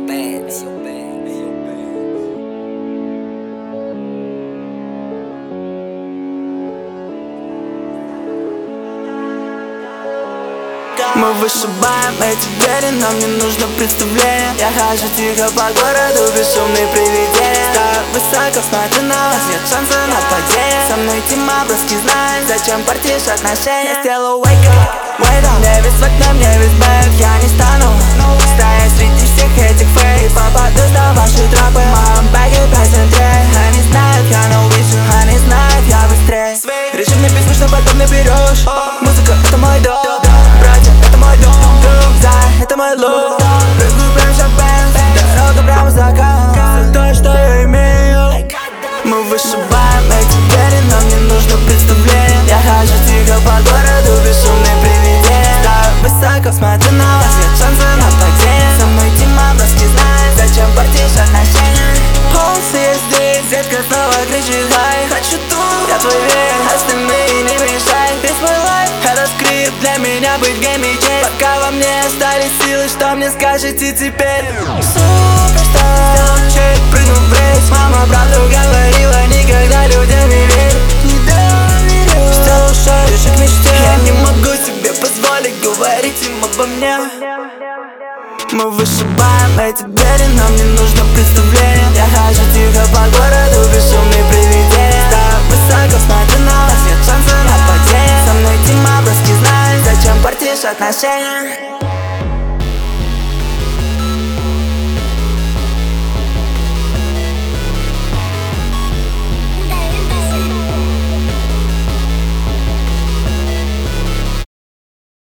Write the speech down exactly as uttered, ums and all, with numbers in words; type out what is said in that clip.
Benz. Мы вышибаем эти двери, нам не нужно представление. Я хожу тихо по городу, бесшумные привидения. Так высоко смотрю на вас, нет шанса на падение. Со мной тима, броски знает, зачем портишь отношения. Я сделаю wake up, wait up. Не весь в окне, мне весь бэк, я не стану стоять среди всех этих фейк. Попадусь на ваши тропы, моем бэге пять центрей. Они знают, я no vision, они знают, я быстрее. Реши мне песню, что потом наберешь. Музыка — это мой дом, братья — это мой дом, за — это мой лук. Прыгаю прям в Benz, дорога прямо за закат. Все то, что я имею. Мы вышибаем эти двери, нам не нужно представление. Я хожу тихо по городу, бесшумные привидения. Так высоко смотрю на вас, нет шанса на падение. Со мной тима, броски знает, зачем портишь отношения. Полсы я здесь, детка снова кричит хай. Хочу тут, я твой век, остальные не мешай. Весь мой лайф — это скрипт, для меня быть гейми честь. Пока во мне остались силы, что мне скажете теперь? Суперстар, сделал чек, прыгнул в рейс. Мама правду говорила, никогда людям не верь. Не доверю, сделал шаг, ближе к мечте. Я не могу себе позволить говорить им обо мне. Мы вышибаем эти двери, нам не нужно представление. Я хожу тихо по городу, бесшумные привидения. Так высоко смотрю на вас, нет шанса на падение. Со мной тима, броски знает, зачем портишь отношения.